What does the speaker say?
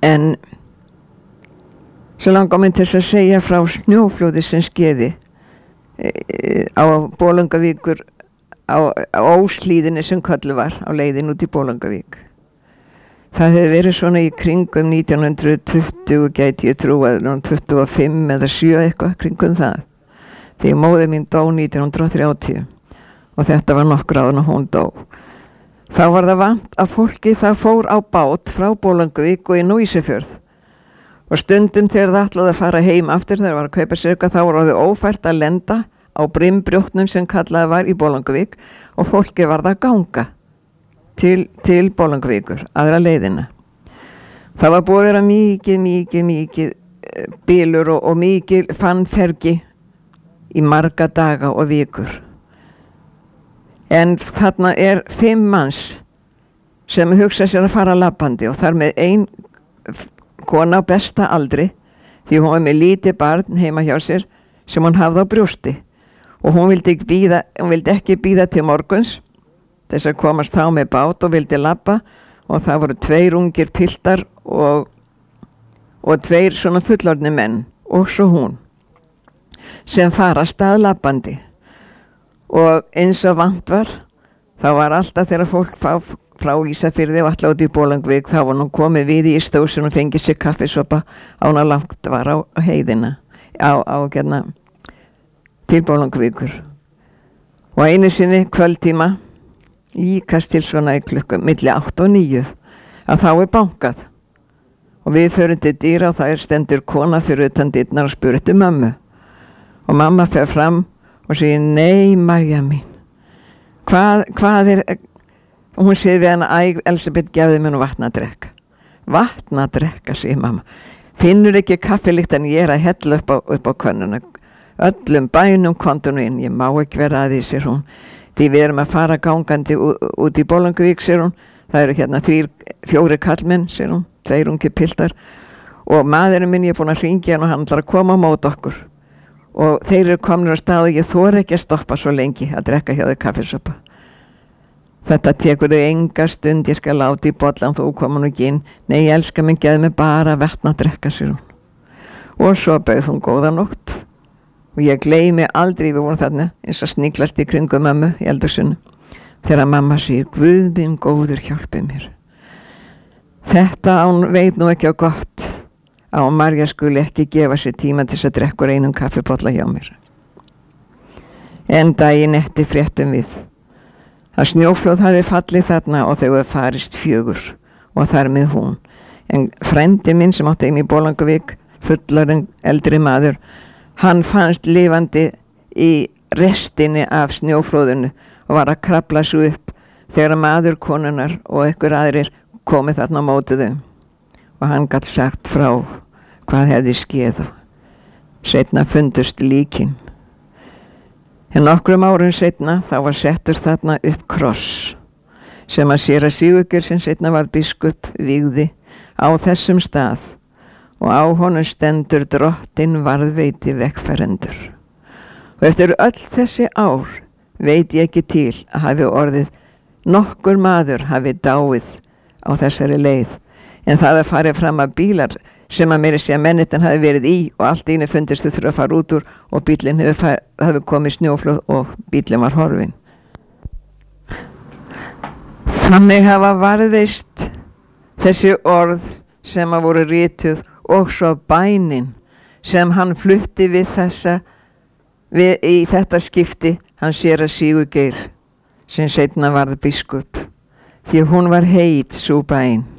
En svo langar mig til þess að segja frá snjóflóði sem skeiði á Bolungarvíkur á Óslíðinni sem kölluð var á leiðin út í Bolungarvík. Það hefði verið svona í kringum 1920 gæti ég trúað, 25 eða 7 eitthvað kringum það. Þegar móðir mín dó 1930 og þetta var nokkur áður en hún dó. Þá var það vant að fólki það fór á bát frá Bolungarvík og inn á Ísafjörð. Og stundum þegar það ætlaði að fara heim aftur þegar það var að kaupa sér eitthvað, þá var það ófært að lenda á brimbrjótnum sem kallaði var í Bolungarvík og fólki var það að ganga til Bolungarvíkur, aðra leiðina. Það var búið að vera mikið bylur og mikið fannfergi í marga daga og vikur. En þarna 5 manns sem hugsa sér að fara labbandi og þar með ein kona á besta aldri, því hún var með lítið barn heima hjá sér sem hún hafði á brjósti og hún vildi ekki bíða til morguns þess að komast þá með bát og vildi labba og það voru 2 ungir piltar og 2 svona fullorðnir menn og svo hún sem fara af stað labbandi. Og eins og vant var, þá var alltaf þegar fólk frá Ísafirði og alltaf út í Bolungarvík, þá var nú komið við í Ístósin og fengið sér kaffisopa án að langt var á heiðina til Bolungarvíkur. Og einu sinni kvöldtíma líkast til svona í klukkum milli 8 og 9 að þá bankað og við förum til dyra og það stendur kona fyrir utan dyrnar og spyr eftir mömmu og mamma fer fram og segir nei Marja mín, hvað og hún segir við hana Elisabeth gefði mér nú vatn að drekka segir mamma, finnur ekki kaffilíkt en ég að hella upp á könnuna, öllum bænum kontu nú inn, ég má ekki vera að því sér hún, því við erum að fara gangandi út í Bolungarvík sér hún, það eru hérna 3-4 kallmenn sér hún, 2 ungir piltar og maðurinn minn ég búin að hringja hann og hann ætlar að koma á mót okkur og þeir eru komnir á stað og ég þori ekki að stoppa svo lengi að drekka hjá þau kaffisopa. Þetta tekur þau enga stund, ég skal láta í bollan þú koma nú ekki inn, nei ég elska mig, geð mig bara vatn að drekka sér hún. Og svo bauð hún góða nótt og ég gleymi aldrei við vorum þarna eins og sniglast í kringum mömmu í eldhúsinu þegar mamma segir Guð minn góður hjálpi mér. Þetta hún veit nú ekki á gott að Marja skuli ekki gefa sér tíma til þess að drekka úr einum kaffibolla hjá mér. En daginn eftir fréttum við að snjóflóð hafi fallið þarna og þau hefur farist 4 og þar með hún. En frændi minn sem átti heim í Bolungarvík, fullorðinn eldri maður, hann fannst lifandi í restinni af snjóflóðinu og var að krafla svo upp þegar maður konunnar og einhver aðrir komið þarna á móti þau. Og hann gat sagt frá hvað hefði skeð og seinna fundust líkin. En nokkrum árum seinna þá var settur þarna upp kross sem að séra Sigurgeir sem seinna var biskup vígði á þessum stað og á honum stendur Drottinn varðveiti vegfarendur. Og eftir öll þessi ár veit ég ekki til að hafi orðið nokkur maður hafi dáið á þessari leið en það að farið fram að bílar sem að meira sé að mennirinn hafi verið í og allt einu fundist þau þurfa að fara út úr og bílinn hafi komið snjóflóð og bílinn var horfinn. Þannig hafa varðveist þessi orð sem að voru rituð og svo bænin sem hann flutti í þetta skipti, hann séra Sigurgeir sem seinna varð biskup, því hún var heit sú bæn.